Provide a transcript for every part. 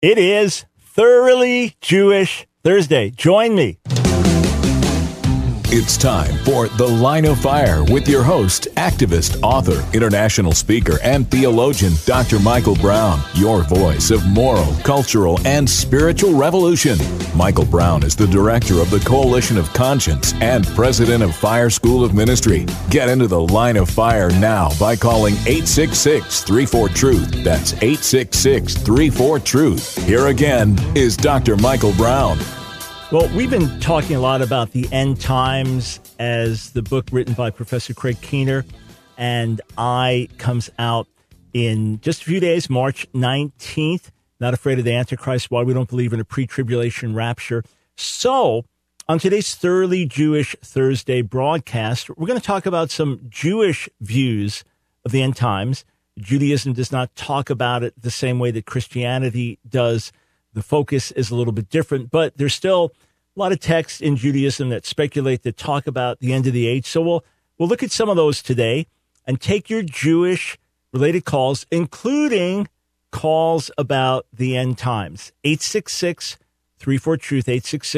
It is Thoroughly Jewish Thursday. Join me. It's time for The Line of Fire with your host, activist, author, international speaker, and theologian, Dr. Michael Brown, your voice of moral, cultural, and spiritual revolution. Michael Brown is the director of the Coalition of Conscience and president of Fire School of Ministry. Get into The Line of Fire now by calling 866-34-TRUTH. That's 866-34-TRUTH. Here again is Dr. Michael Brown. Well, we've been talking a lot about the end times as the book written by Professor Craig Keener and I comes out in just a few days, March 19th. Not Afraid of the Antichrist, Why We Don't Believe in a Pre-Tribulation Rapture. So, on today's Thoroughly Jewish Thursday broadcast, we're going to talk about some Jewish views of the end times. Judaism does not talk about it the same way that Christianity does. The focus is a little bit different, but there's still a lot of texts in Judaism that speculate, that talk about the end of the age. So we'll look at some of those today and take your Jewish-related calls, including calls about the end times. 866-34-TRUTH,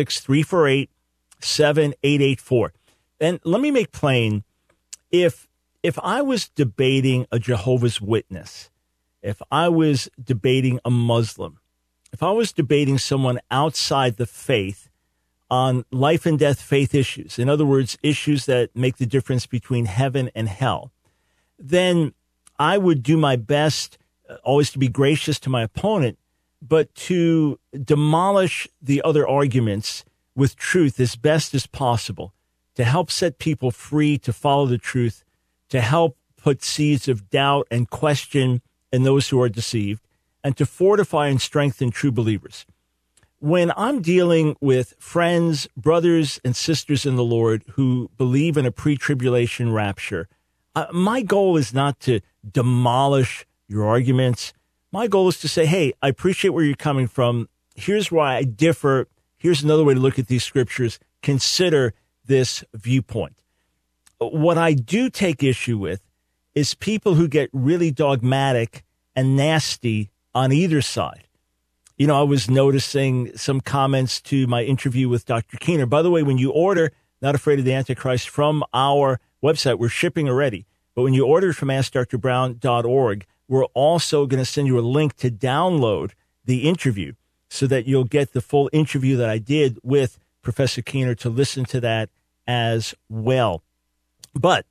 866-348-7884. And let me make plain, if I was debating a Jehovah's Witness, if I was debating a Muslim, if I was debating someone outside the faith on life and death faith issues, in other words, issues that make the difference between heaven and hell, then I would do my best always to be gracious to my opponent, but to demolish the other arguments with truth as best as possible, to help set people free to follow the truth, to help put seeds of doubt and question in those who are deceived, and to fortify and strengthen true believers. When I'm dealing with friends, brothers, and sisters in the Lord who believe in a pre-tribulation rapture, my goal is not to demolish your arguments. My goal is to say, hey, I appreciate where you're coming from. Here's why I differ. Here's another way to look at these scriptures. Consider this viewpoint. What I do take issue with is people who get really dogmatic and nasty on either side. You know, I was noticing some comments to my interview with Dr. Keener. By the way, when you order Not Afraid of the Antichrist from our website, we're shipping already. But when you order from AskDrBrown.org, we're also going to send you a link to download the interview so that you'll get the full interview that I did with Professor Keener to listen to that as well. But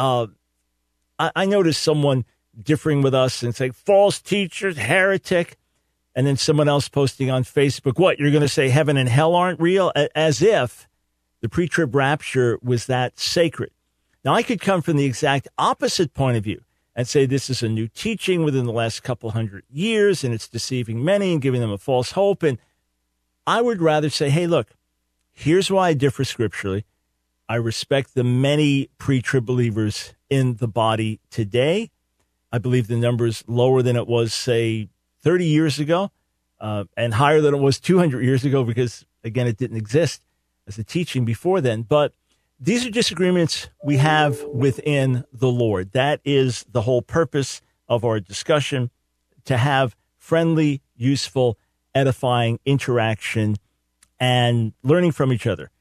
I noticed someone differing with us and saying, false teachers, heretic, and then someone else posting on Facebook, what, you're going to say heaven and hell aren't real? As if the pre-trib rapture was that sacred. Now, I could come from the exact opposite point of view and say this is a new teaching within the last couple hundred years, and it's deceiving many and giving them a false hope. And I would rather say, hey, look, here's why I differ scripturally. I respect the many pre-trib believers in the body today. I believe the number is lower than it was, say, 30 years ago, and higher than it was 200 years ago because, again, it didn't exist as a teaching before then. But these are disagreements we have within the Lord. That is the whole purpose of our discussion, to have friendly, useful, edifying interaction and learning from each other.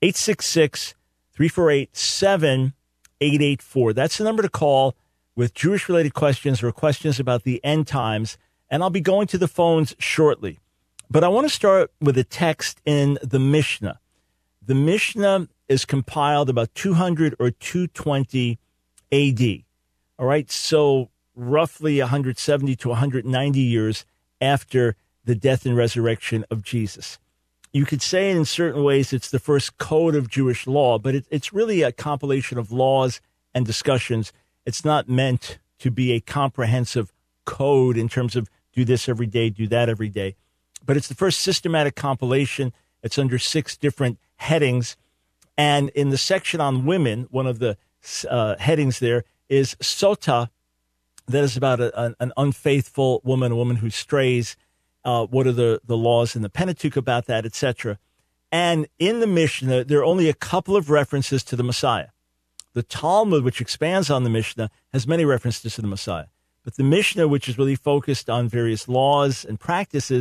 866-348-7884. That's the number to call with Jewish-related questions or questions about the end times, and I'll be going to the phones shortly. But I want to start with a text in the Mishnah. The Mishnah is compiled about 200 or 220 A.D., all right? So roughly 170 to 190 years after the death and resurrection of Jesus. You could say in certain ways it's the first code of Jewish law, but it's really a compilation of laws and discussions. It's not meant to be a comprehensive code in terms of do this every day, do that every day. But it's the first systematic compilation. It's under 6 different headings. And in the section on women, one of the headings there is Sota. That is about an unfaithful woman, a woman who strays. What are the laws in the Pentateuch about that, etc. And in the Mishnah, there are only a couple of references to the Messiah. The Talmud, which expands on the Mishnah, has many references to the Messiah. But the Mishnah, which is really focused on various laws and practices,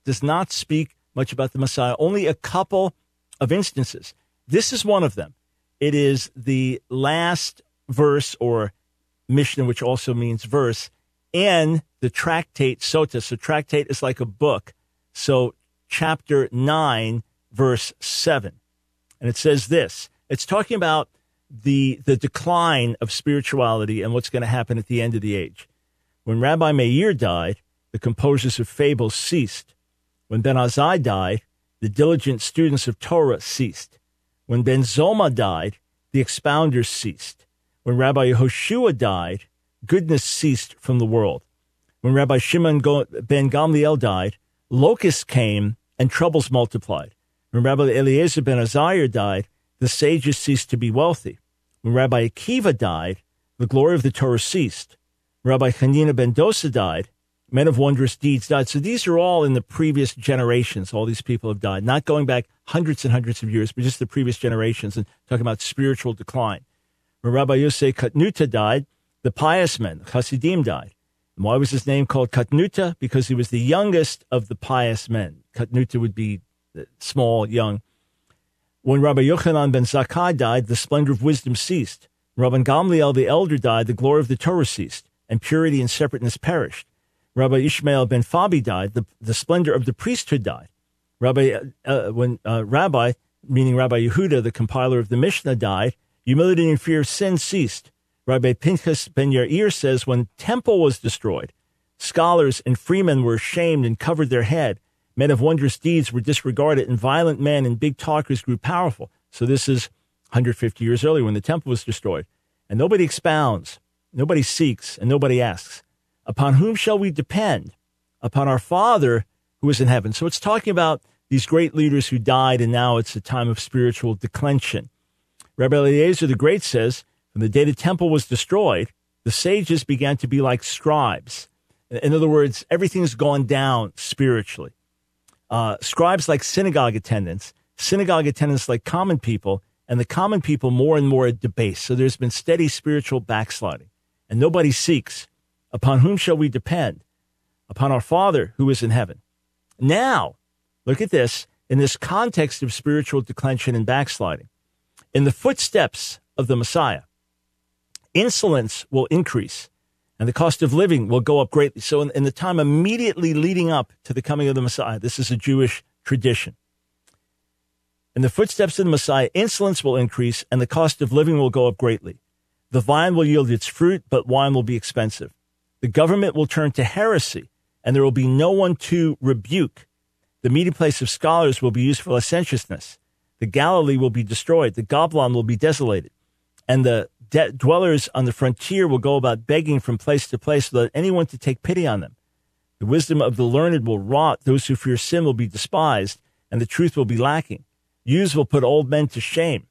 does not speak much about the Messiah, only a couple of instances. This is one of them. It is the last verse or Mishnah, which also means verse, in the tractate Sota. So tractate is like a book. So chapter 9, verse 7. And it says this. It's talking about the decline of spirituality and what's going to happen at the end of the age. When Rabbi Meir died, the composers of fables ceased. When Ben Azai died, the diligent students of Torah ceased. When Ben Zoma died, the expounders ceased. When Rabbi Yehoshua died, goodness ceased from the world. When Rabbi Shimon ben Gamliel died, locusts came and troubles multiplied. When Rabbi Eliezer ben Azariah died, the sages ceased to be wealthy. When Rabbi Akiva died, the glory of the Torah ceased. When Rabbi Hanina ben Dosa died, men of wondrous deeds died. So these are all in the previous generations. All these people have died, not going back hundreds and hundreds of years, but just the previous generations and talking about spiritual decline. When Rabbi Yosef Katnuta died, the pious men, the Hasidim, died. And why was his name called Katnuta? Because he was the youngest of the pious men. Katnuta would be small, young. When Rabbi Yochanan ben Zakkai died, the splendor of wisdom ceased. When Rabbi Gamliel the elder died, the glory of the Torah ceased, and purity and separateness perished. Rabbi Ishmael ben Fabi died, the splendor of the priesthood died. When Rabbi, meaning Rabbi Yehuda, the compiler of the Mishnah, died, humility and fear of sin ceased. Rabbi Pinchas ben Yair says, when temple was destroyed, scholars and freemen were ashamed and covered their head. Men of wondrous deeds were disregarded, and violent men and big talkers grew powerful. So this is 150 years earlier when the temple was destroyed. And nobody expounds, nobody seeks, and nobody asks. Upon whom shall we depend? Upon our Father who is in heaven. So it's talking about these great leaders who died, and now it's a time of spiritual declension. Rabbi Eliezer the Great says, when the day the temple was destroyed, the sages began to be like scribes. In other words, everything's gone down spiritually. Scribes like synagogue attendants like common people, and the common people more and more debased. So there's been steady spiritual backsliding, and nobody seeks. Upon whom shall we depend? Upon our Father who is in heaven. Now, look at this, in this context of spiritual declension and backsliding. In the footsteps of the Messiah, insolence will increase, and the cost of living will go up greatly. So in the time immediately leading up to the coming of the Messiah, this is a Jewish tradition. In the footsteps of the Messiah, insolence will increase, and the cost of living will go up greatly. The vine will yield its fruit, but wine will be expensive. The government will turn to heresy, and there will be no one to rebuke. The meeting place of scholars will be used for licentiousness. The Galilee will be destroyed. The Goblin will be desolated. And the dwellers on the frontier will go about begging from place to place without anyone to take pity on them. The wisdom of the learned will rot. Those who fear sin will be despised, and the truth will be lacking. Youths will put old men to shame.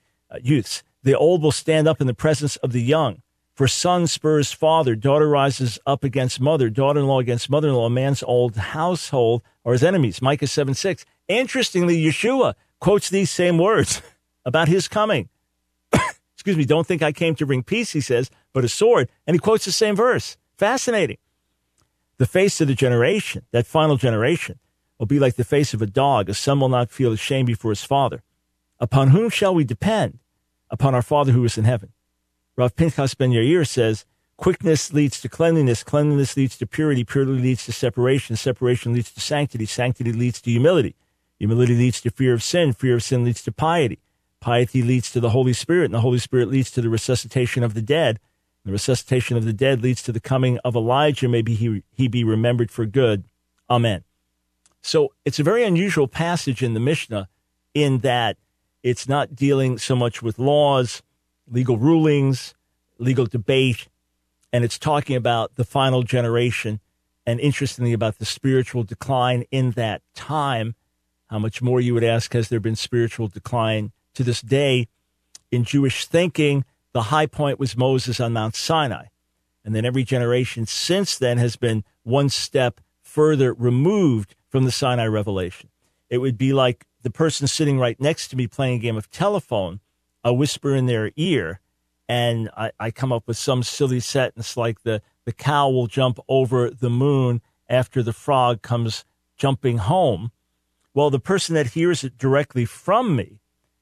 The old will stand up in the presence of the young. For son spurs father, daughter rises up against mother, daughter-in-law against mother-in-law. A man's old household are his enemies. Micah 7:6. Interestingly, Yeshua quotes these same words about his coming. Excuse me, don't think I came to bring peace, he says, but a sword. And he quotes the same verse. Fascinating. The face of the generation, that final generation, will be like the face of a dog. A son will not feel ashamed before his father. Upon whom shall we depend? Upon our Father who is in heaven. Rav Pinchas ben Yair says, quickness leads to cleanliness, cleanliness leads to purity, purity leads to separation, separation leads to sanctity, sanctity leads to humility, humility leads to fear of sin leads to piety, piety leads to the Holy Spirit, and the Holy Spirit leads to the resuscitation of the dead. The resuscitation of the dead leads to the coming of Elijah. Maybe he be remembered for good. Amen. So it's a very unusual passage in the Mishnah in that it's not dealing so much with laws, legal rulings, legal debate, and it's talking about the final generation and, interestingly, about the spiritual decline in that time. How much more, you would ask, has there been spiritual decline to this day? In Jewish thinking, the high point was Moses on Mount Sinai, and then every generation since then has been one step further removed from the Sinai revelation. It would be like the person sitting right next to me playing a game of telephone, a whisper in their ear, and I come up with some silly sentence like the cow will jump over the moon after the frog comes jumping home. Well, the person that hears it directly from me,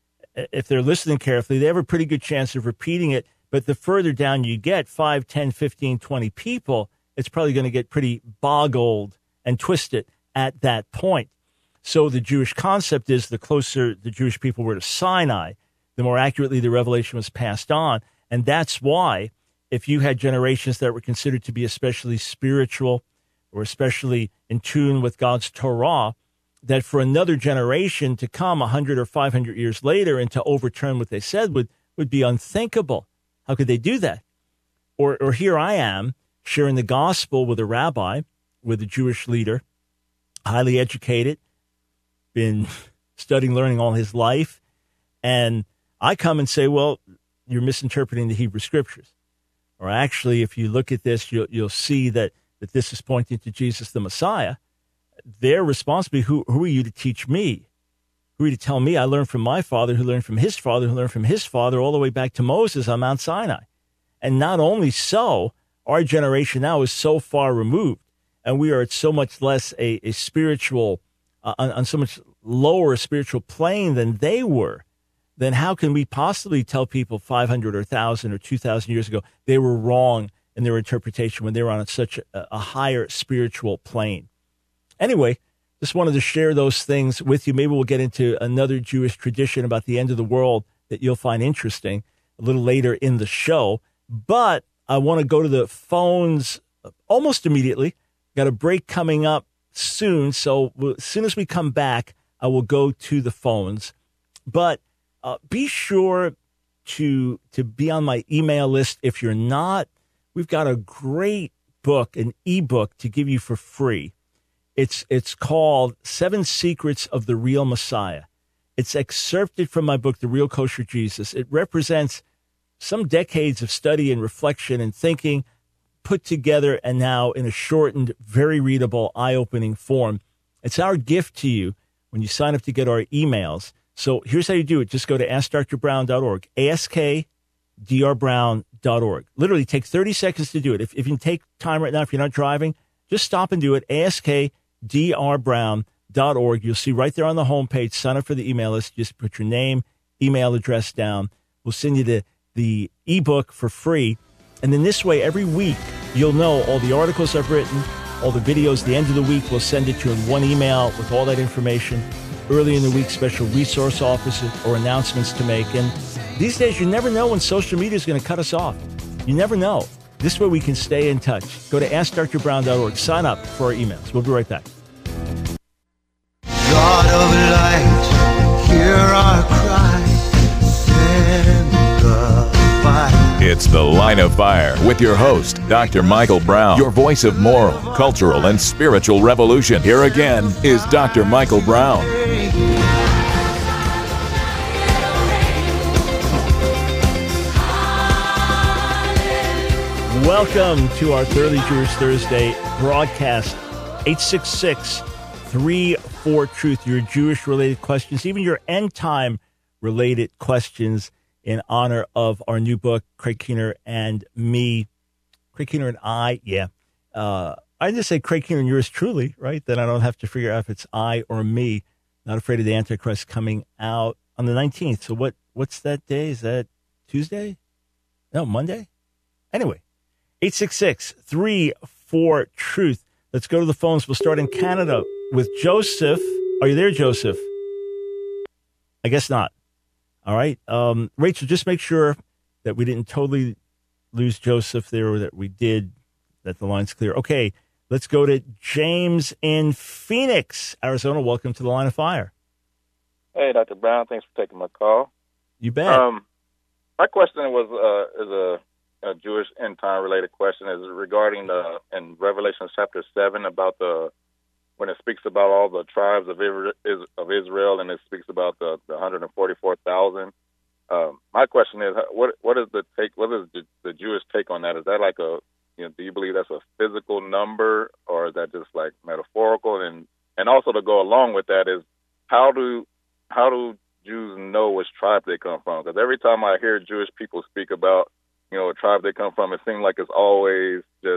if they're listening carefully, they have a pretty good chance of repeating it. But the further down you get, 5, 10, 15, 20 people, it's probably going to get pretty boggled and twisted at that point. So the Jewish concept is the closer the Jewish people were to Sinai, the more accurately the revelation was passed on. And that's why if you had generations that were considered to be especially spiritual or especially in tune with God's Torah, that for another generation to come 100 or 500 years later and to overturn what they said would be unthinkable. How could they do that? Or here I am sharing the gospel with a rabbi, with a Jewish leader, highly educated, been studying, learning all his life, and I come and say, well, you're misinterpreting the Hebrew Scriptures. Or actually, if you look at this, you'll see that this is pointing to Jesus the Messiah. Their response would be, who are you to teach me? Who are you to tell me? I learned from my father, who learned from his father, who learned from his father, all the way back to Moses on Mount Sinai. And not only so, our generation now is so far removed, and we are at so much less a spiritual, on so much lower spiritual plane than they were. Then how can we possibly tell people 500 or 1,000 or 2,000 years ago they were wrong in their interpretation when they were on such a higher spiritual plane? Anyway, just wanted to share those things with you. Maybe we'll get into another Jewish tradition about the end of the world that you'll find interesting a little later in the show. But I want to go to the phones almost immediately. Got a break coming up soon. So as soon as we come back, I will go to the phones. But be sure to be on my email list. If you're not, we've got a great book, an ebook to give you for free. It's called 7 Secrets of the Real Messiah. It's excerpted from my book, The Real Kosher Jesus. It represents some decades of study and reflection and thinking put together and now in a shortened, very readable, eye-opening form. It's our gift to you when you sign up to get our emails. So here's how you do it. Just go to AskDrBrown.org, AskDrBrown.org. Literally takes 30 seconds to do it. If you can take time right now, if you're not driving, just stop and do it. AskDrBrown.org. You'll see right there on the homepage, sign up for the email list. Just put your name, email address down. We'll send you the ebook for free. And then this way, every week, you'll know all the articles I've written, all the videos. The end of the week, we'll send it to you in one email with all that information. Early in the week, special resource offers or announcements to make. And these days, you never know when social media is going to cut us off. You never know. This way we can stay in touch. Go to AskDrBrown.org. Sign up for our emails. We'll be right back. God of light, hear our cry, send the fire. It's The Line of Fire with your host, Dr. Michael Brown, your voice of moral, cultural, and spiritual revolution. Here again is Dr. Michael Brown. Welcome to our Thoroughly Jewish Thursday broadcast. 866-34-TRUTH, your Jewish-related questions, even your end-time-related questions in honor of our new book, Craig Keener and me. Craig Keener and I, yeah. I just say Craig Keener and yours truly, right? Then I don't have to figure out if it's I or me. Not Afraid of the Antichrist coming out on the 19th. So what's that day? Is that Tuesday? No, Monday? Anyway. 866-34-TRUTH. Let's go to the phones. We'll start in Canada with Joseph. Are you there, Joseph? I guess not. All right. Rachel, just make sure that we didn't totally lose Joseph there or that we did, that the line's clear. Okay, let's go to James in Phoenix, Arizona. Welcome to the Line of Fire. Hey, Dr. Brown. Thanks for taking my call. You bet. My question is a Jewish end time related question, is regarding in Revelation chapter 7 about when it speaks about all the tribes of Israel, and it speaks about the 144,000. My question is, what is the take? What is the Jewish take on that? Is that like do you believe that's a physical number, or is that just like metaphorical? And also to go along with that is, how do Jews know which tribe they come from? Because every time I hear Jewish people speak about a tribe they come from, it seems like it's always just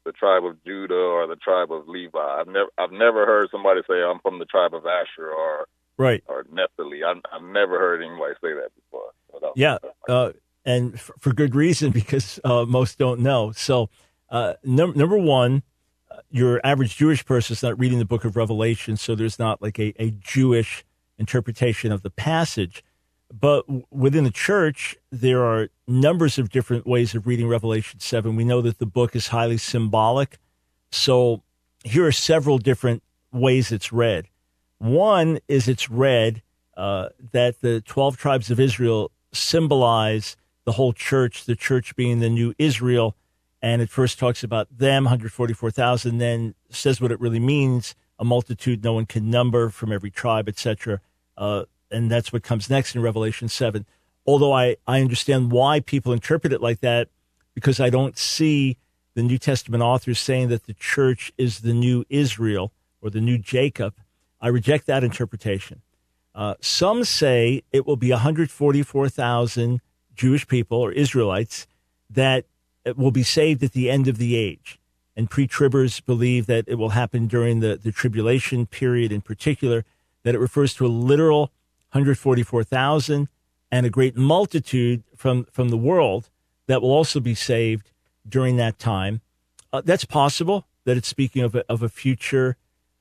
the tribe of Judah or the tribe of Levi. I've never heard somebody say I'm from the tribe of Asher or Naphtali. I've never heard anybody say that before. So and for good reason, because most don't know. So number one, your average Jewish person is not reading the book of Revelation, so there's not like a Jewish interpretation of the passage. But within the church, there are numbers of different ways of reading Revelation 7. We know that the book is highly symbolic. So here are several different ways it's read. One is it's read that the 12 tribes of Israel symbolize the whole church, the church being the new Israel. And it first talks about them, 144,000, then says what it really means, a multitude no one can number from every tribe, etc. And that's what comes next in Revelation 7. Although I understand why people interpret it like that, because I don't see the New Testament authors saying that the church is the new Israel or the new Jacob. I reject that interpretation. Some say it will be 144,000 Jewish people or Israelites that will be saved at the end of the age. And pre-tribbers believe that it will happen during the tribulation period in particular, that it refers to a literal 144,000 and a great multitude from the world that will also be saved during that time. That's possible, that it's speaking of a future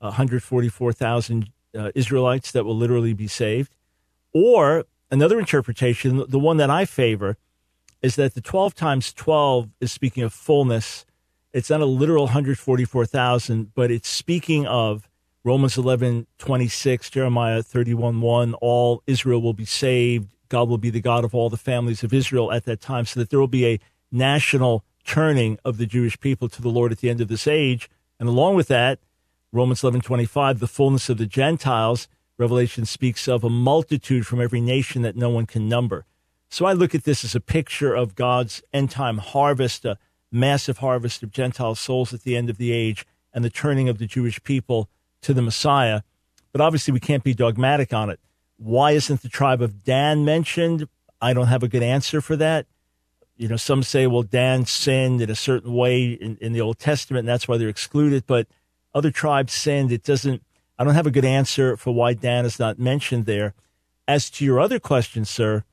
144,000 Israelites that will literally be saved. Or another interpretation, the one that I favor, is that the 12 times 12 is speaking of fullness. It's not a literal 144,000, but it's speaking of Romans 11:26, Jeremiah 31:1, all Israel will be saved. God will be the God of all the families of Israel at that time, so that there will be a national turning of the Jewish people to the Lord at the end of this age. And along with that, Romans 11:25, the fullness of the Gentiles. Revelation speaks of a multitude from every nation that no one can number. So I look at this as a picture of God's end-time harvest, a massive harvest of Gentile souls at the end of the age, and the turning of the Jewish people to the Messiah. But obviously we can't be dogmatic on it. Why isn't the tribe of Dan mentioned? I don't have a good answer for that. You know, some say, well, Dan sinned in a certain way in the Old Testament, and that's why they're excluded. But other tribes sinned. I don't have a good answer for why Dan is not mentioned there. As to your other question, sir,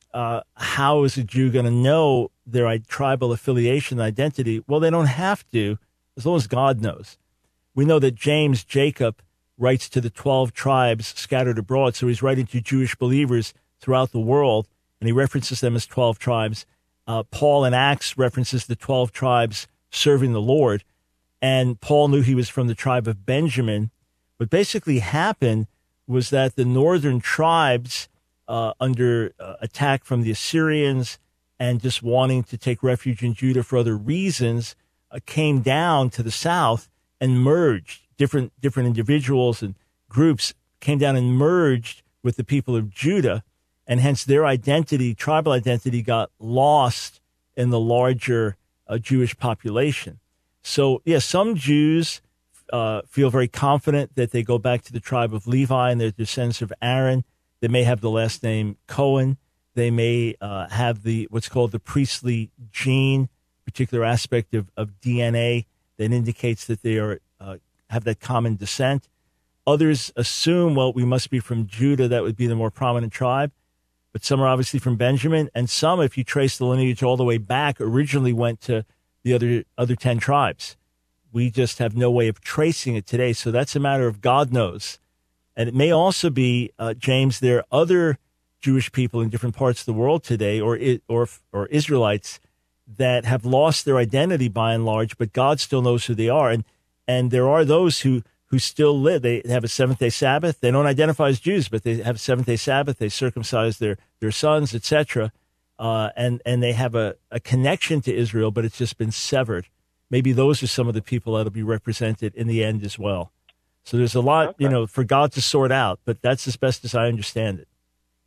how is a Jew going to know their tribal affiliation and identity? Well, they don't have to, as long as God knows. We know that Jacob, writes to the 12 tribes scattered abroad. So he's writing to Jewish believers throughout the world, and he references them as 12 tribes. Paul in Acts references the 12 tribes serving the Lord. And Paul knew he was from the tribe of Benjamin. What basically happened was that the northern tribes, under attack from the Assyrians and just wanting to take refuge in Judah for other reasons, came down to the south and merged. Different individuals and groups came down and merged with the people of Judah, and hence their identity, tribal identity, got lost in the larger Jewish population. So, yes, some Jews feel very confident that they go back to the tribe of Levi and they're descendants of Aaron. They may have the last name Cohen. They may have what's called the priestly gene, particular aspect of DNA that indicates that they are have that common descent. Others assume, well, we must be from Judah. That would be the more prominent tribe. But some are obviously from Benjamin. And some, if you trace the lineage all the way back, originally went to the other 10 tribes. We just have no way of tracing it today. So that's a matter of God knows. And it may also be, James, there are other Jewish people in different parts of the world today, or Israelites, that have lost their identity by and large, but God still knows who they are. And there are those who still live. They have a seventh-day Sabbath. They don't identify as Jews, but they have a seventh-day Sabbath. They circumcise their sons, etc. And they have a connection to Israel, but it's just been severed. Maybe those are some of the people that will be represented in the end as well. So there's a lot, for God to sort out, but that's as best as I understand it.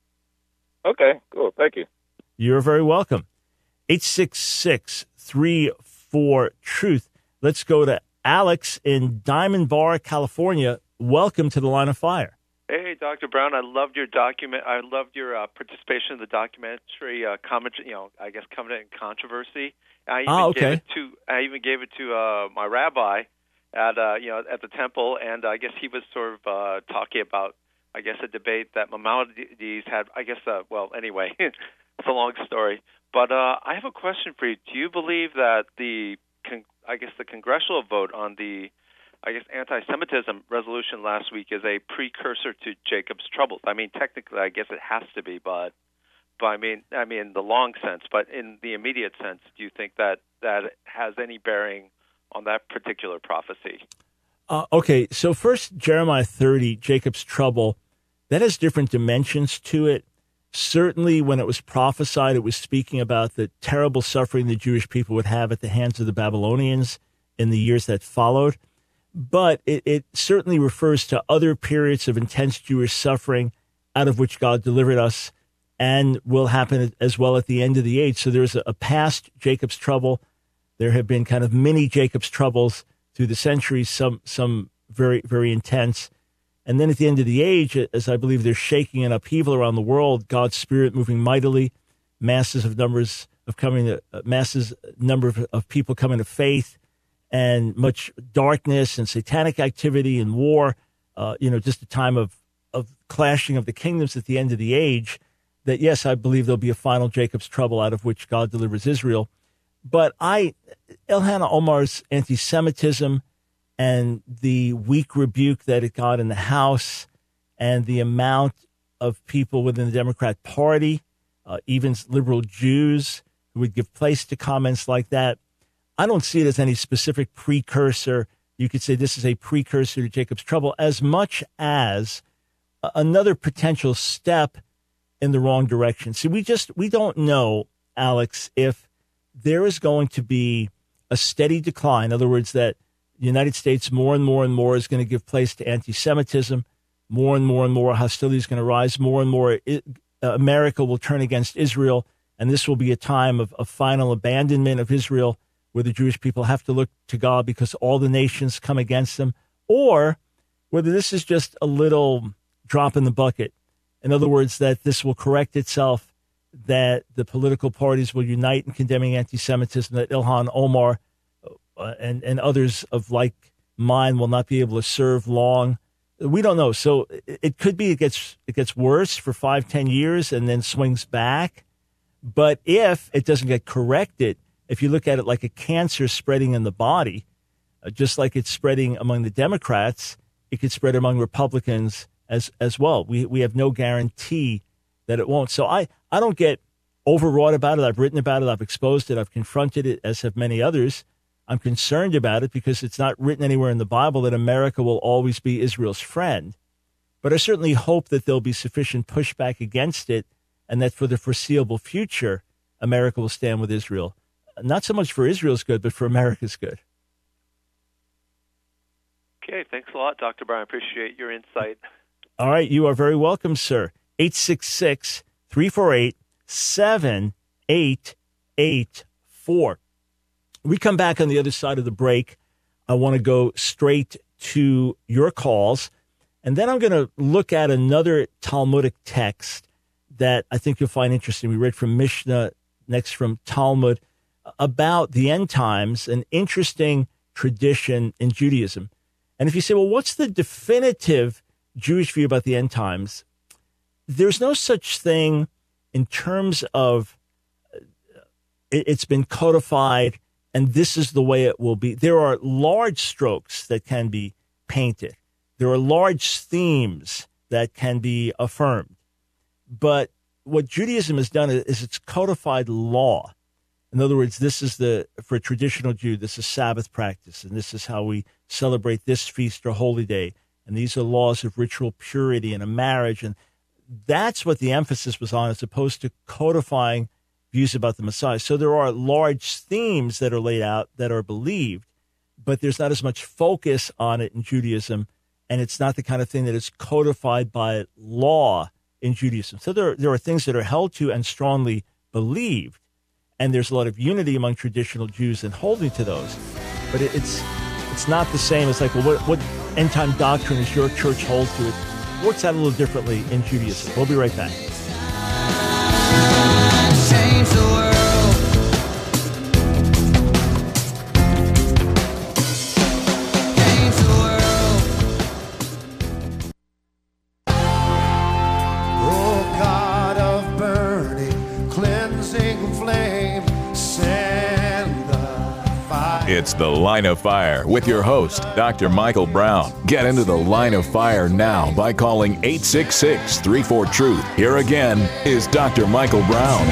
Okay, cool. Thank you. You're very welcome. 866-34-TRUTH. Let's go to Alex in Diamond Bar, California. Welcome to the Line of Fire. Hey, Dr. Brown, I loved your document. I loved your participation in the documentary I guess Covenant and Controversy. I even gave it to my rabbi at the temple, and I guess he was sort of talking about, I guess, a debate that Maimonides had. I guess, anyway, it's a long story. But I have a question for you. Do you believe that the congressional vote on the anti-Semitism resolution last week is a precursor to Jacob's troubles? I mean, technically, I guess it has to be, but I mean, in the long sense. But in the immediate sense, do you think that has any bearing on that particular prophecy? Okay, so first, Jeremiah 30, Jacob's trouble, that has different dimensions to it. Certainly, when it was prophesied, it was speaking about the terrible suffering the Jewish people would have at the hands of the Babylonians in the years that followed. But it certainly refers to other periods of intense Jewish suffering out of which God delivered us and will happen as well at the end of the age. So there's a past Jacob's trouble. There have been kind of mini Jacob's troubles through the centuries, some very, very intense. And then at the end of the age, as I believe there's shaking and upheaval around the world, God's Spirit moving mightily, massive number of people coming to faith, and much darkness and satanic activity and war, just a time of clashing of the kingdoms at the end of the age, that, yes, I believe there'll be a final Jacob's trouble out of which God delivers Israel. But Ilhan Omar's anti-Semitism and the weak rebuke that it got in the House and the amount of people within the Democrat Party, even liberal Jews who would give place to comments like that, I don't see it as any specific precursor. You could say this is a precursor to Jacob's trouble, as much as another potential step in the wrong direction. See, we don't know, Alex, if there is going to be a steady decline. In other words, that the United States more and more is going to give place to anti-Semitism. More and more hostility is going to rise. More and more America will turn against Israel, and this will be a time of final abandonment of Israel, where the Jewish people have to look to God because all the nations come against them, or whether this is just a little drop in the bucket. In other words, that this will correct itself, that the political parties will unite in condemning anti-Semitism, that Ilhan Omar and others of like mind will not be able to serve long. We don't know. So it could be it gets worse for 5-10 years and then swings back. But if it doesn't get corrected, if you look at it like a cancer spreading in the body, just like it's spreading among the Democrats, it could spread among Republicans as well. We have no guarantee that it won't. So I don't get overwrought about it. I've written about it. I've exposed it. I've confronted it, as have many others. I'm concerned about it because it's not written anywhere in the Bible that America will always be Israel's friend. But I certainly hope that there'll be sufficient pushback against it and that for the foreseeable future, America will stand with Israel. Not so much for Israel's good, but for America's good. Okay, thanks a lot, Dr. Brown. I appreciate your insight. All right, you are very welcome, sir. 866-348-7884. We come back on the other side of the break. I want to go straight to your calls, and then I'm going to look at another Talmudic text that I think you'll find interesting. We read from Mishnah, next from Talmud, about the end times, an interesting tradition in Judaism. And if you say, well, what's the definitive Jewish view about the end times? There's no such thing in terms of it's been codified and this is the way it will be. There are large strokes that can be painted. There are large themes that can be affirmed. But what Judaism has done is it's codified law. In other words, this is for a traditional Jew, this is Sabbath practice, and this is how we celebrate this feast or holy day. And these are laws of ritual purity and a marriage. And that's what the emphasis was on, as opposed to codifying views about the Messiah. So there are large themes that are laid out that are believed, but there's not as much focus on it in Judaism, and it's not the kind of thing that is codified by law in Judaism. So there are things that are held to and strongly believed, and there's a lot of unity among traditional Jews in holding to those. But it's not the same as like, well, what end-time doctrine does your church hold to? works out a little differently in Judaism. We'll be right back. Change the world. Change the world. Oh God of burning, cleansing flame, send the fire. It's The Line of Fire with your host, Dr. Michael Brown. Get into the Line of Fire now by calling 866-34-TRUTH. Here again is Dr. Michael Brown.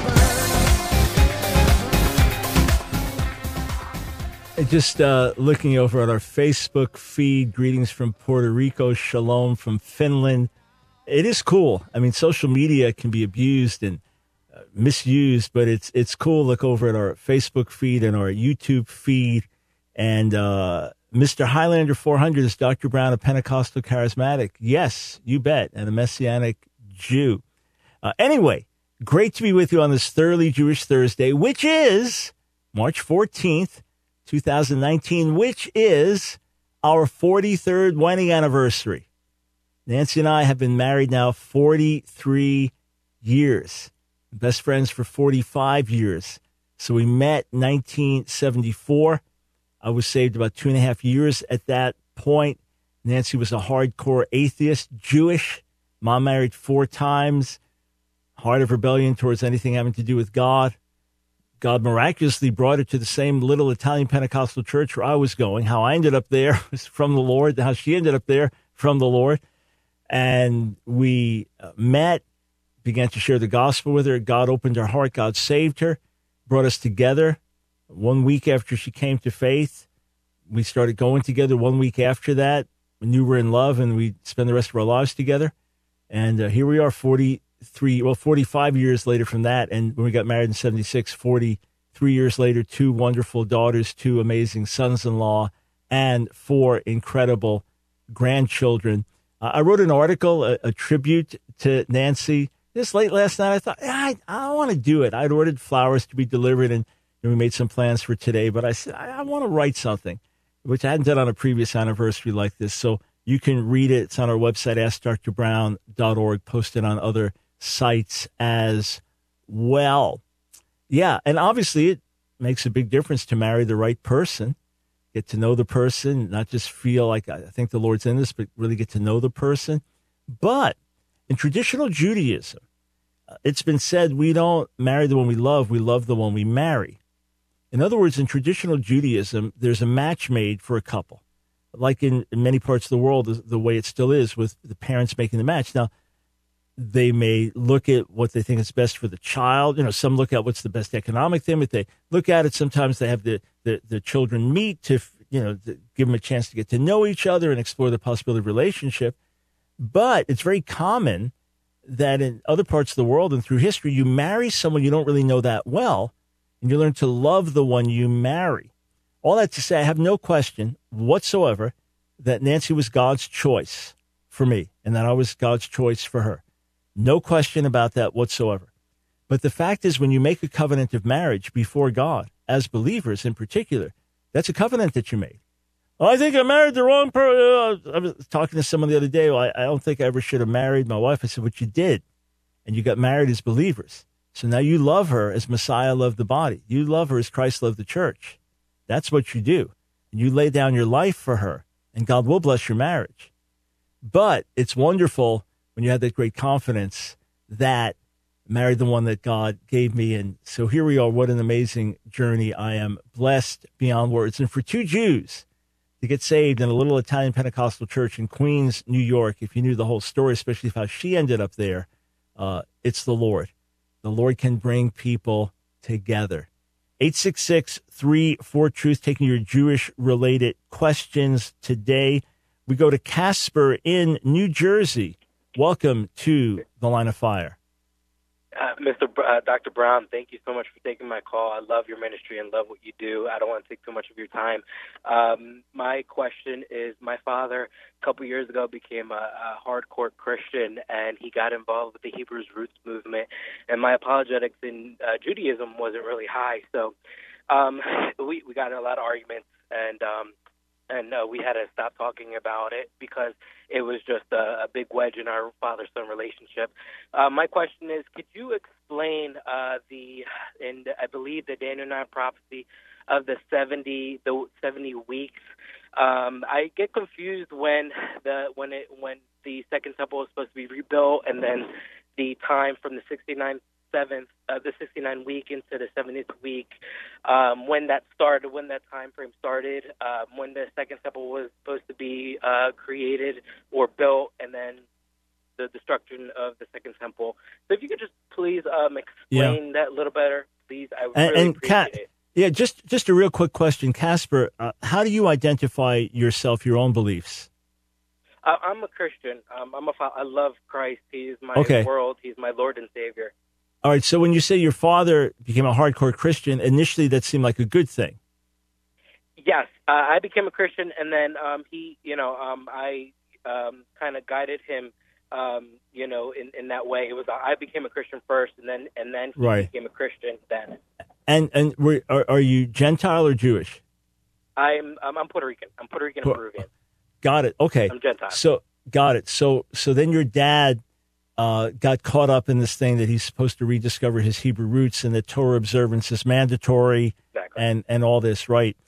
Just looking over at our Facebook feed, greetings from Puerto Rico, shalom from Finland. It is cool. I mean, social media can be abused and misused, but it's cool. Look over at our Facebook feed and our YouTube feed. And Mr. Highlander 400 is Dr. Brown, a Pentecostal charismatic. Yes, you bet. And a Messianic Jew. Anyway, great to be with you on this Thoroughly Jewish Thursday, which is March 14th, 2019, which is our 43rd wedding anniversary. Nancy and I have been married now 43 years. Best friends for 45 years. So we met in 1974. I was saved about 2.5 years at that point. Nancy was a hardcore atheist, Jewish. Mom married 4 times. Heart of rebellion towards anything having to do with God. God miraculously brought her to the same little Italian Pentecostal church where I was going. How I ended up there was from the Lord. How she ended up there from the Lord. And we met, began to share the gospel with her. God opened her heart. God saved her, brought us together. 1 week after she came to faith, we started going together. 1 week after that, we knew we were in love, and we spent the rest of our lives together. And here we are 45 years later from that. And when we got married in 76, 43 years later, 2 wonderful daughters, 2 amazing sons-in-law, and 4 incredible grandchildren. I wrote an article, a tribute to Nancy. This late last night, I thought, I want to do it. I'd ordered flowers to be delivered, and we made some plans for today. But I said, I want to write something, which I hadn't done on a previous anniversary like this. So you can read it. It's on our website, AskDrBrown.org, posted on other sites as well. Yeah, and obviously it makes a big difference to marry the right person, get to know the person, not just feel like I think the Lord's in this, but really get to know the person. But in traditional Judaism, it's been said we don't marry the one we love the one we marry. In other words, in traditional Judaism, there's a match made for a couple. Like in many parts of the world, the way it still is with the parents making the match. Now, they may look at what they think is best for the child. Some look at what's the best economic thing, but they look at it. Sometimes they have the children meet to give them a chance to get to know each other and explore the possibility of relationship. But it's very common that in other parts of the world and through history, you marry someone you don't really know that well, and you learn to love the one you marry. All that to say, I have no question whatsoever that Nancy was God's choice for me, and that I was God's choice for her. No question about that whatsoever. But the fact is, when you make a covenant of marriage before God, as believers in particular, that's a covenant that you made. Oh, I think I married the wrong person. I was talking to someone the other day. Well, I don't think I ever should have married my wife. I said, but you did. And you got married as believers. So now you love her as Messiah loved the body. You love her as Christ loved the church. That's what you do. And you lay down your life for her, and God will bless your marriage. But it's wonderful when you have that great confidence that I married the one that God gave me. And so here we are. What an amazing journey. I am blessed beyond words. And for 2 Jews to get saved in a little Italian Pentecostal church in Queens, New York, if you knew the whole story, especially how she ended up there, it's the Lord. The Lord can bring people together. 866-34-TRUTH, taking your Jewish-related questions today. We go to Casper in New Jersey. Welcome to The Line of Fire. Dr. Brown, thank you so much for taking my call. I love your ministry and love what you do. I don't want to take too much of your time. My question is, my father, a couple years ago, became a hardcore Christian, and he got involved with the Hebrews Roots movement. And my apologetics in Judaism wasn't really high, so we got in a lot of arguments. And and we had to stop talking about it because it was just a big wedge in our father-son relationship. My question is, could you explain and I believe the Daniel 9 prophecy of the 70 weeks? I get confused when the second temple was supposed to be rebuilt, and then the time from the 69 week into the 70th week, when that time frame started, when the second temple was supposed to be created or built, and then the destruction of the second temple. So if you could just please explain that a little better, please, I would really appreciate it. Yeah, just a real quick question, Casper. How do you identify yourself, your own beliefs? I'm a Christian. I love Christ. He's my world. He's my Lord and Savior. All right. So when you say your father became a hardcore Christian, initially that seemed like a good thing. Yes, I became a Christian, and then I kind of guided him, in that way. It was I became a Christian first, and then he became a Christian then. And are you Gentile or Jewish? I'm Puerto Rican. I'm Puerto Rican and Peruvian. Got it. Okay. I'm Gentile. So got it. So then your dad got caught up in this thing that he's supposed to rediscover his Hebrew roots and that Torah observance is mandatory, exactly. and all this, right?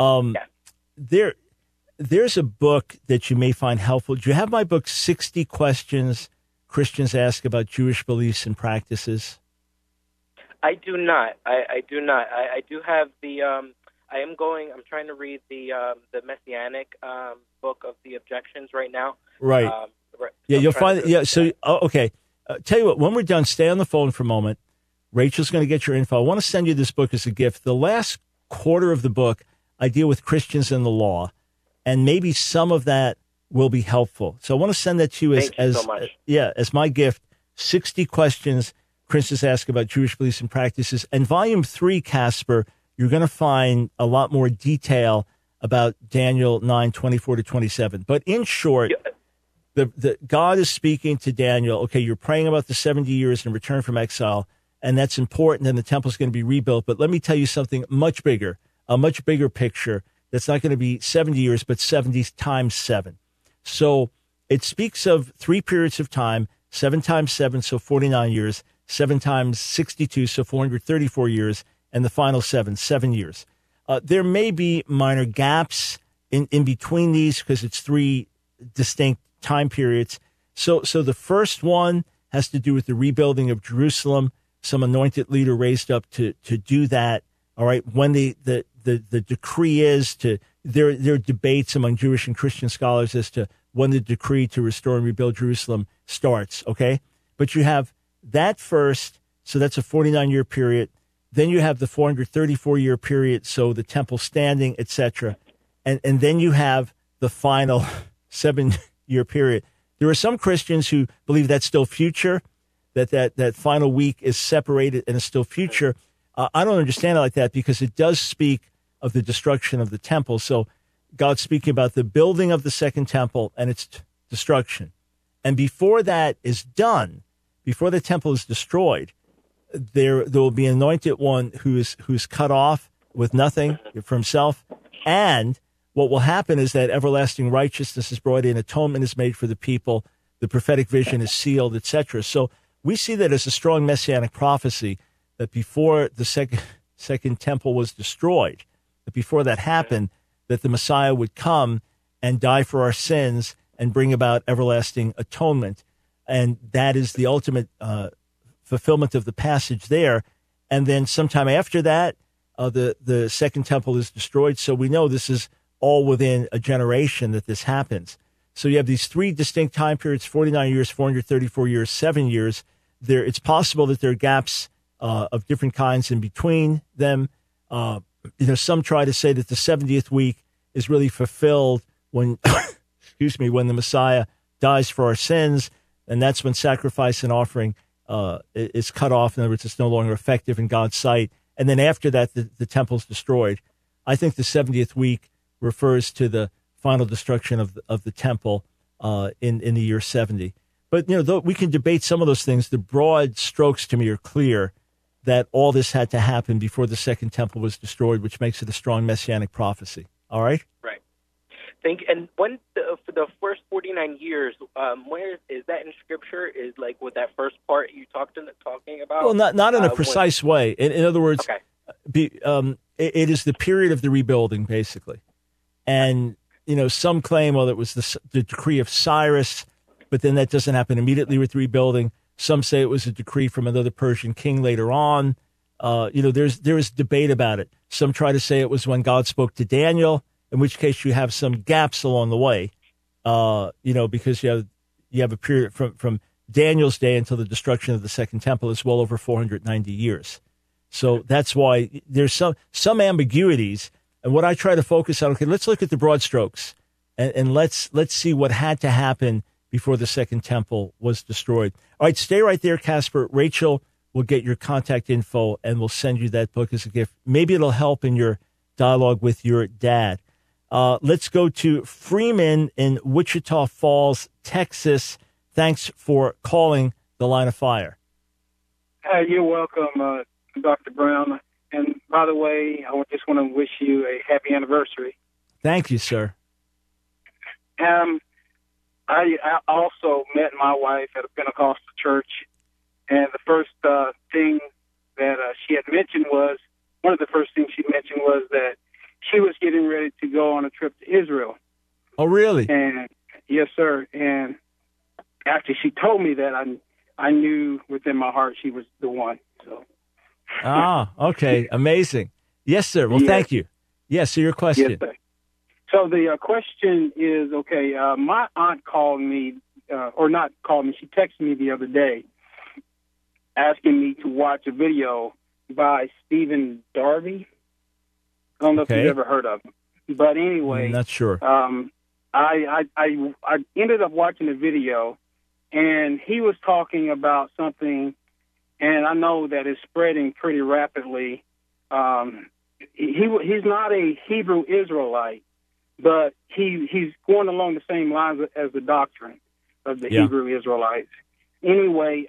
There's a book that you may find helpful. Do you have my book, 60 Questions Christians Ask About Jewish Beliefs and Practices? I do not. I do not. I do have the. I'm trying to read the Messianic book of the objections right now. Right. Yeah, you'll find it. Yeah. So, okay. Tell you what. When we're done, stay on the phone for a moment. Rachel's going to get your info. I want to send you this book as a gift. The last quarter of the book, I deal with Christians and the law, and maybe some of that will be helpful. So I want to send that to you as my gift. 60 Questions Christians Ask About Jewish Beliefs and Practices. And Volume 3, Casper, you're going to find a lot more detail about Daniel 9:24-27. But in short, the God is speaking to Daniel. Okay, you're praying about the 70 years in return from exile, and that's important, and the temple's going to be rebuilt. But let me tell you something much bigger, a much bigger picture that's not going to be 70 years, but 70 times 7. So it speaks of 3 periods of time, 7 times 7, so 49 years, 7 times 62, so 434 years, and the final 7 years. There may be minor gaps in between these because it's 3 distinct time periods. So the first one has to do with the rebuilding of Jerusalem. Some anointed leader raised up to do that. All right. When the decree is there are debates among Jewish and Christian scholars as to when the decree to restore and rebuild Jerusalem starts. Okay. But you have that first. So that's a 49-year period. Then you have the 434-year period. So the temple standing, etc. And then you have the final 7-year period. There are some Christians who believe that's still future, that final week is separated and is still future. I don't understand it like that because it does speak of the destruction of the temple. So God's speaking about the building of the second temple and its destruction. And before that is done, before the temple is destroyed, there will be an anointed one who's cut off with nothing for himself. And what will happen is that everlasting righteousness is brought in, atonement is made for the people, the prophetic vision is sealed, etc. So we see that as a strong messianic prophecy that before the second temple was destroyed, that before that happened, that the Messiah would come and die for our sins and bring about everlasting atonement. And that is the ultimate fulfillment of the passage there. And then sometime after that, the second temple is destroyed. So we know this is all within a generation that this happens. So you have these 3 distinct time periods, 49 years, 434 years, 7 years. It's possible that there are gaps of different kinds in between them. Some try to say that the 70th week is really fulfilled when, when the Messiah dies for our sins, and that's when sacrifice and offering is cut off. In other words, it's no longer effective in God's sight. And then after that, the temple's destroyed. I think the 70th week refers to the final destruction of the temple in the year 70. But, though we can debate some of those things, the broad strokes to me are clear that all this had to happen before the second temple was destroyed, which makes it a strong messianic prophecy. All right? Right. Thank you. And when for the first 49 years, where is that in Scripture? Is like with that first part you talking about? Well, not in a precise way. In other words, okay. It is the period of the rebuilding, basically. And some claim, well, it was the decree of Cyrus, but then that doesn't happen immediately with rebuilding. Some say it was a decree from another Persian king later on. There is debate about it. Some try to say it was when God spoke to Daniel, in which case you have some gaps along the way, because you have a period from Daniel's day until the destruction of the Second Temple is well over 490 years. So that's why there's some ambiguities. And what I try to focus on, okay, let's look at the broad strokes, and let's see what had to happen before the Second Temple was destroyed. All right, stay right there, Casper. Rachel will get your contact info, and we'll send you that book as a gift. Maybe it'll help in your dialogue with your dad. Let's go to Freeman in Wichita Falls, Texas. Thanks for calling the Line of Fire. You're welcome, Dr. Brown. And by the way, I just want to wish you a happy anniversary. Thank you, sir. I also met my wife at a Pentecostal church, and the first thing that she had mentioned was, one of the first things she mentioned was that she was getting ready to go on a trip to Israel. Oh, really? And yes, sir. And after she told me that, I knew within my heart she was the one. So. Okay. Amazing. Yes, sir. Well, Thank you. Yes, so your question. Yes, sir. So the question is, okay, my aunt called me, or not called me, she texted me the other day asking me to watch a video by Stephen Darby. I don't know if you've ever heard of him. But anyway. I'm not sure. I ended up watching the video, and he was talking about something, and I know that it's spreading pretty rapidly. He's not a Hebrew Israelite, but he's going along the same lines as the doctrine of the Hebrew Israelites. Anyway,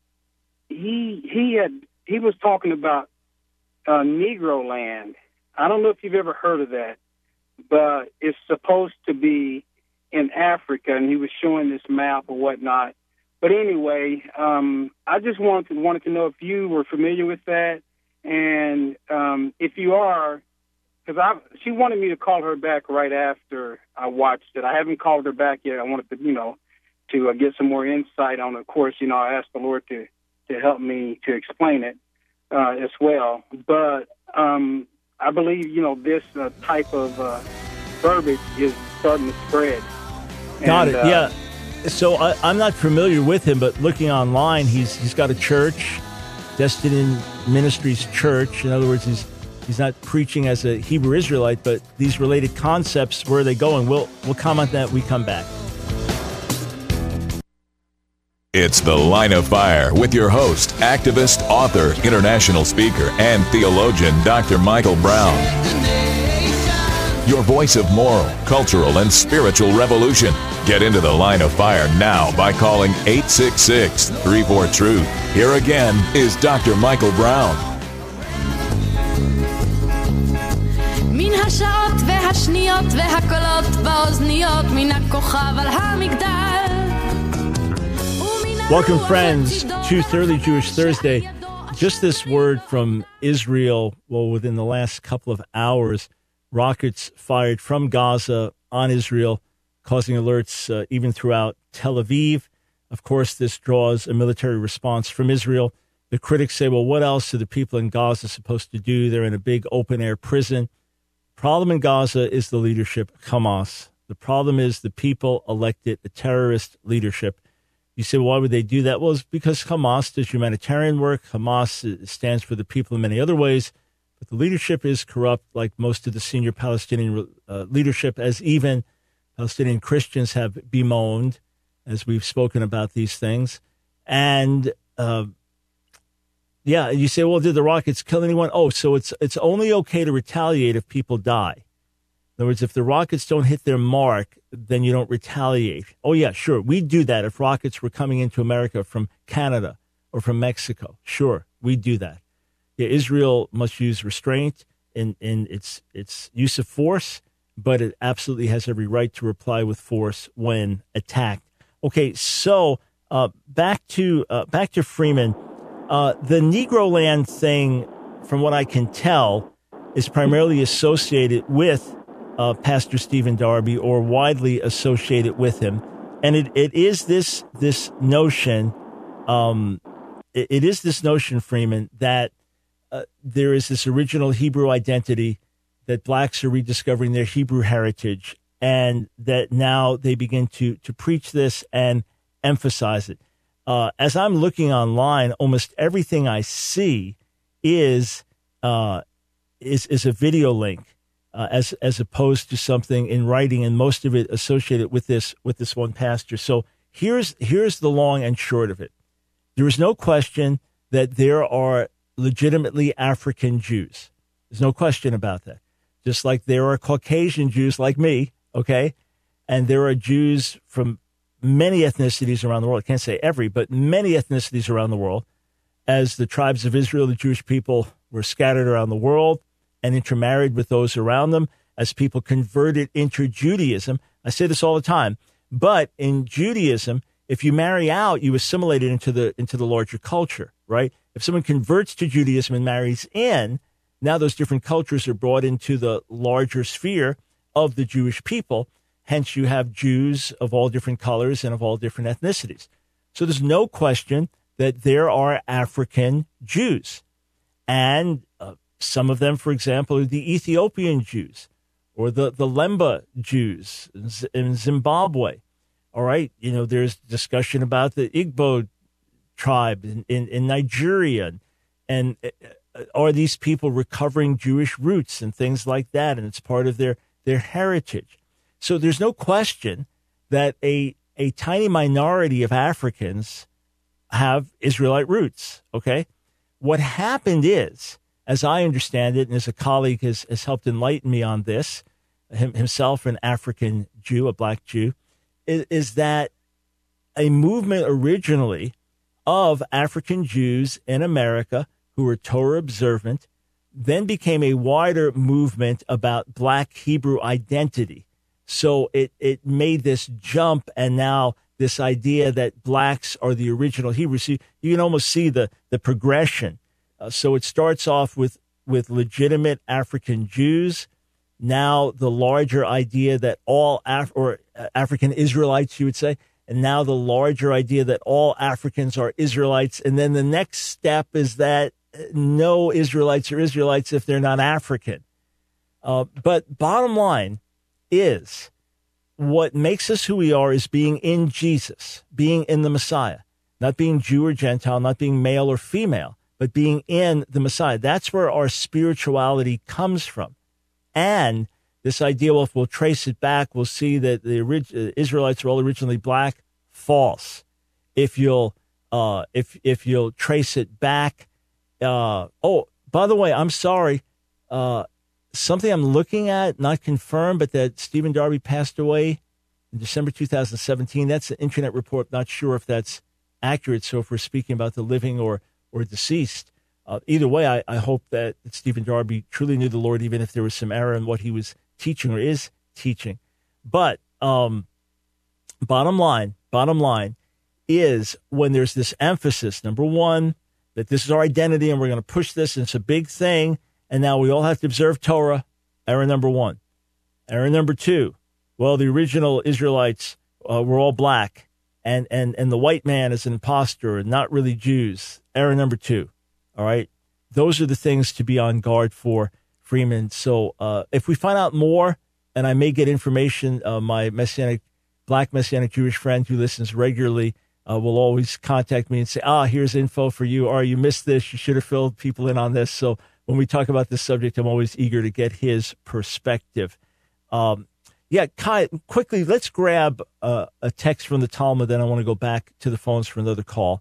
he was talking about Negro land. I don't know if you've ever heard of that, but it's supposed to be in Africa, and he was showing this map or whatnot. But anyway, I just wanted to know if you were familiar with that, and if you are, because she wanted me to call her back right after I watched it. I haven't called her back yet. I wanted to get some more insight on it. Of course, I asked the Lord to help me to explain it as well. But I believe, this type of verbiage is starting to spread. Got it, yeah. So I'm not familiar with him, but looking online, he's got a church, Destiny Ministries Church. In other words, he's not preaching as a Hebrew Israelite, but these related concepts, where are they going? We'll comment that when we come back. It's The Line of Fire with your host, activist, author, international speaker, and theologian, Dr. Michael Brown. Your voice of moral, cultural, and spiritual revolution. Get into The Line of Fire now by calling 866-34-TRUTH. Here again is Dr. Michael Brown. מן השעות והשניות והקולות באוזניות מן הכוכב על המגדל. Welcome, friends, to Thoroughly Jewish Thursday. Just this word from Israel, within the last couple of hours, rockets fired from Gaza on Israel, causing alerts even throughout Tel Aviv. Of course, this draws a military response from Israel. The critics say, well, what else are the people in Gaza supposed to do? They're in a big open-air prison. Problem in Gaza is the leadership, Hamas. The problem is the people elected a terrorist leadership. You say, well, why would they do that? Well, it's because Hamas does humanitarian work. Hamas stands for the people in many other ways. But the leadership is corrupt, like most of the senior Palestinian leadership, as even Palestinian Christians have bemoaned, as we've spoken about these things. And, you say, well, did the rockets kill anyone? Oh, so it's only okay to retaliate if people die. In other words, if the rockets don't hit their mark, then you don't retaliate. Oh, yeah, sure. We'd do that if rockets were coming into America from Canada or from Mexico. Sure, we'd do that. Yeah, Israel must use restraint in its use of force, but it absolutely has every right to reply with force when attacked. Okay, so back to Freeman. The Negro Land thing, from what I can tell, is primarily associated with Pastor Stephen Darby, or widely associated with him, and it is this notion. It is this notion, Freeman, that there is this original Hebrew identity, that blacks are rediscovering their Hebrew heritage, and that now they begin to preach this and emphasize it. As I'm looking online, almost everything I see is a video link, as opposed to something in writing, and most of it associated with this one pastor. So here's the long and short of it. There is no question that there are legitimately African Jews. There's no question about that. Just like there are Caucasian Jews like me, okay? And there are Jews from many ethnicities around the world. I can't say every, but many ethnicities around the world. As the tribes of Israel, the Jewish people were scattered around the world and intermarried with those around them. As people converted into Judaism, I say this all the time, but in Judaism, if you marry out, you assimilate it into the larger culture, right? If someone converts to Judaism and marries in, now those different cultures are brought into the larger sphere of the Jewish people. Hence, you have Jews of all different colors and of all different ethnicities. So there's no question that there are African Jews. And some of them, for example, are the Ethiopian Jews or the Lemba Jews in Zimbabwe. All right. You know, there's discussion about the Igbo tribe in Nigeria. And are these people recovering Jewish roots and things like that? And it's part of their heritage. So there's no question that a tiny minority of Africans have Israelite roots. Okay. What happened is, as I understand it, and as a colleague has helped enlighten me on this, himself an African Jew, a black Jew, is that a movement originally of African Jews in America who were Torah observant then became a wider movement about black Hebrew identity. So it made this jump, and now this idea that blacks are the original Hebrews. So you can almost see the progression. So it starts off with legitimate African Jews. Now the larger idea that all African Israelites, you would say, and now the larger idea that all Africans are Israelites. And then the next step is that no Israelites are Israelites if they're not African. But bottom line is, what makes us who we are is being in Jesus, being in the Messiah, not being Jew or Gentile, not being male or female, but being in the Messiah. That's where our spirituality comes from. And this idea, well, if we'll trace it back, we'll see that the Israelites are all originally black. False. If you'll trace it back. Oh, by the way, I'm sorry. Something I'm looking at, not confirmed, but that Stephen Darby passed away in December 2017. That's an internet report. Not sure if that's accurate. So if we're speaking about the living or deceased, either way, I hope that Stephen Darby truly knew the Lord, even if there was some error in what he was teaching or is teaching. But bottom line is, when there's this emphasis, number one, that this is our identity and we're going to push this, and it's a big thing, and now we all have to observe Torah. Error number one. Error number two, well, the original Israelites were all black, and the white man is an imposter and not really Jews. Error number two. All right? Those are the things to be on guard for, Freeman. So if we find out more, and I may get information, my black Messianic Jewish friend who listens regularly will always contact me and say, here's info for you, or you missed this, you should have filled people in on this. So when we talk about this subject, I'm always eager to get his perspective. Kai, quickly, let's grab a text from the Talmud, then I want to go back to the phones for another call.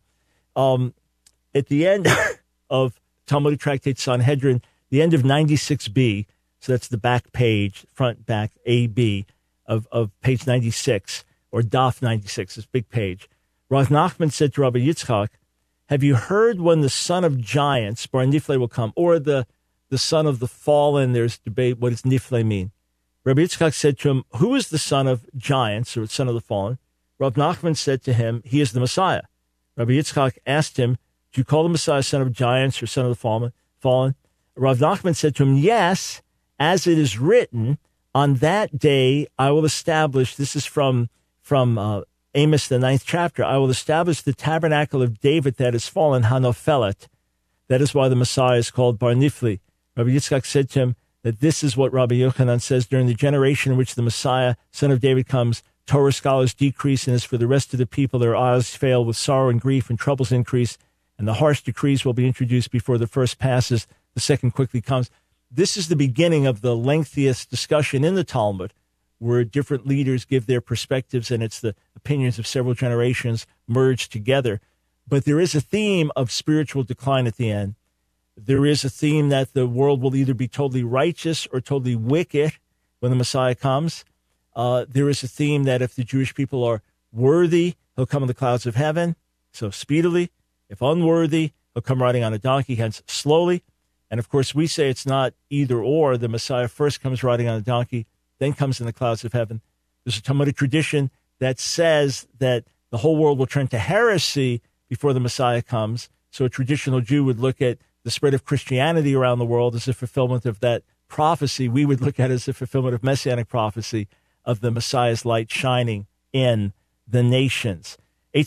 At the end of Talmudic Tractate Sanhedrin, the end of 96b, so that's the back page, front, back, AB, of page 96, or Daf 96, this big page. Rav Nachman said to Rabbi Yitzchak, have you heard when the son of giants, Bar Nifle, will come, or the son of the fallen? There's debate, what does Nifle mean? Rabbi Yitzchak said to him, who is the son of giants, or son of the fallen? Rav Nachman said to him, he is the Messiah. Rabbi Yitzchak asked him, do you call the Messiah son of giants or son of the fallen? Rav Nachman said to him, yes, as it is written, on that day I will establish, this is from Amos, the 9th chapter, I will establish the tabernacle of David that is fallen, Hanophelet. That is why the Messiah is called Bar Nifli. Rabbi Yitzchak said to him that this is what Rabbi Yochanan says, during the generation in which the Messiah, son of David, comes, Torah scholars decrease, and as for the rest of the people, their eyes fail with sorrow and grief, and troubles increase, and the harsh decrees will be introduced before the first passes, the second quickly comes. This is the beginning of the lengthiest discussion in the Talmud, where different leaders give their perspectives, and it's the opinions of several generations merged together. But there is a theme of spiritual decline at the end. There is a theme that the world will either be totally righteous or totally wicked when the Messiah comes. There is a theme that if the Jewish people are worthy, he'll come in the clouds of heaven, so speedily. If unworthy, he'll come riding on a donkey, hence slowly. And of course, we say it's not either or. The Messiah first comes riding on a donkey, then comes in the clouds of heaven. There's a Talmudic tradition that says that the whole world will turn to heresy before the Messiah comes. So a traditional Jew would look at the spread of Christianity around the world as a fulfillment of that prophecy. We would look at it as a fulfillment of messianic prophecy of the Messiah's light shining in the nations.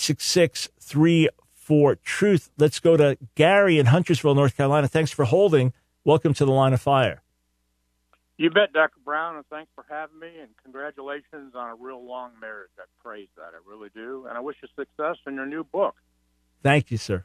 866-34-TRUTH. Let's go to Gary in Huntersville, North Carolina. Thanks for holding. Welcome to the Line of Fire. You bet, Dr. Brown, and thanks for having me, and congratulations on a real long marriage. I praise that. I really do, and I wish you success in your new book. Thank you, sir.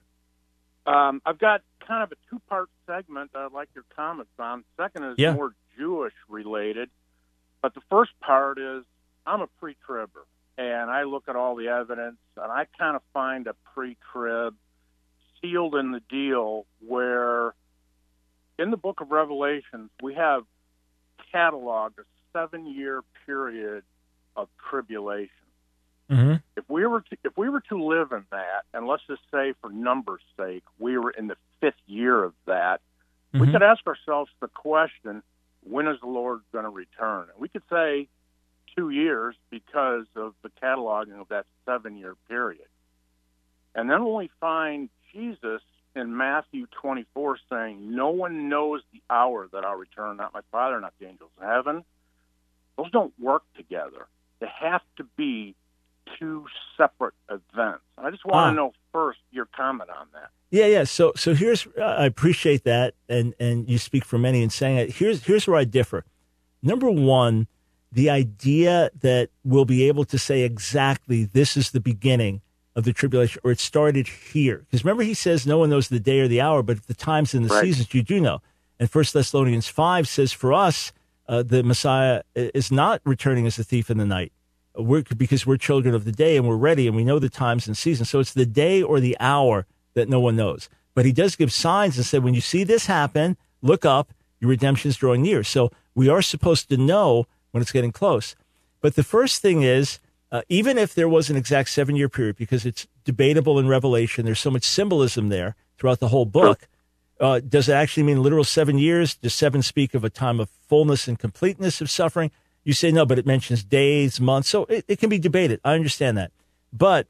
I've got kind of a two-part segment that I'd like your comments on. Second is more Jewish-related, but the first part is I'm a pre-tribber, and I look at all the evidence, and I kind of find a pre-trib sealed in the deal where in the book of Revelations we have cataloged a 7-year period of tribulation. Mm-hmm. If we were to live in that, and let's just say for numbers' sake, we were in the 5th year of that, we could ask ourselves the question, when is the Lord going to return? And we could say 2 years because of the cataloging of that 7-year period. And then when we find Jesus in Matthew 24 saying, no one knows the hour that I'll return, not my Father, not the angels in heaven, those don't work together. They have to be two separate events. I just want to know first your comment on that. Yeah. So here's, I appreciate that, and you speak for many in saying it. Here's where I differ. Number one, the idea that we'll be able to say exactly this is the beginning of the tribulation, or it started here. Because remember, he says no one knows the day or the hour, but the times and the seasons you do know. And 1 Thessalonians 5 says for us, the Messiah is not returning as a thief in the night. Because we're children of the day and we're ready and we know the times and seasons. So it's the day or the hour that no one knows. But he does give signs and said, when you see this happen, look up, your redemption is drawing near. So we are supposed to know when it's getting close. But the first thing is, even if there was an exact 7-year period, because it's debatable in Revelation, there's so much symbolism there throughout the whole book. Does it actually mean literal 7 years? Does 7 speak of a time of fullness and completeness of suffering? You say no, but it mentions days, months, so it can be debated. I understand that, but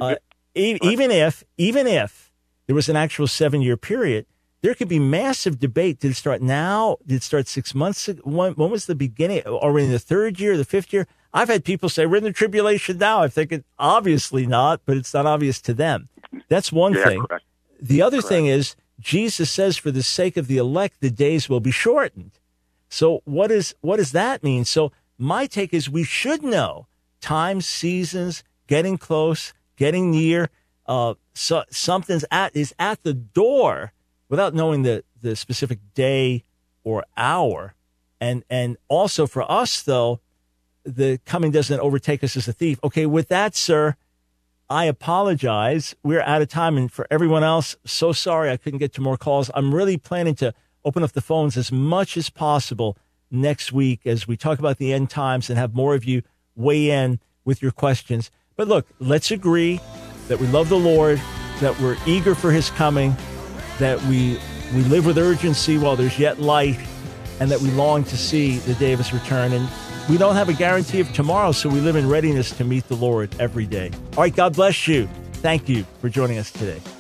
even if there was an actual 7-year period, there could be massive debate. Did it start now? Did it start 6 months ago? When was the beginning? Are we in the 3rd year, the 5th year? I've had people say we're in the tribulation now. I think obviously not, but it's not obvious to them. That's one thing. Correct. The other thing is Jesus says, for the sake of the elect, the days will be shortened. So what does that mean? So my take is we should know times, seasons, getting close, getting near. So something's is at the door without knowing the specific day or hour. And also for us, though, the coming doesn't overtake us as a thief. Okay, with that, sir, I apologize. We're out of time. And for everyone else, so sorry I couldn't get to more calls. I'm really planning to open up the phones as much as possible next week as we talk about the end times and have more of you weigh in with your questions. But look, let's agree that we love the Lord, that we're eager for his coming, that we live with urgency while there's yet light, and that we long to see the day of his return. And we don't have a guarantee of tomorrow, so we live in readiness to meet the Lord every day. All right, God bless you. Thank you for joining us today.